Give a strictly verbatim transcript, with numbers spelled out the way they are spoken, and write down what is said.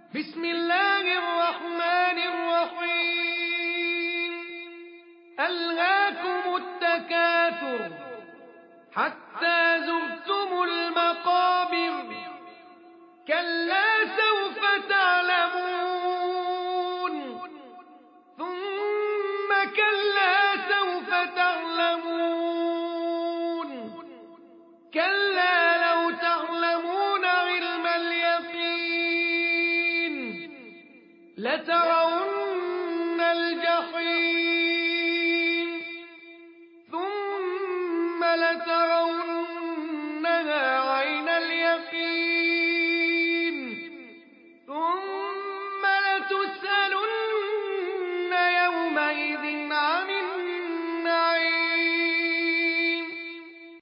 بسم الله الرحمن الرحيم ألهاكم التكاثر حتى زرتم المقابر كلا سوف تعلمون ثم كلا سوف تعلمون كلا لو تعلمون علم اليقين لترون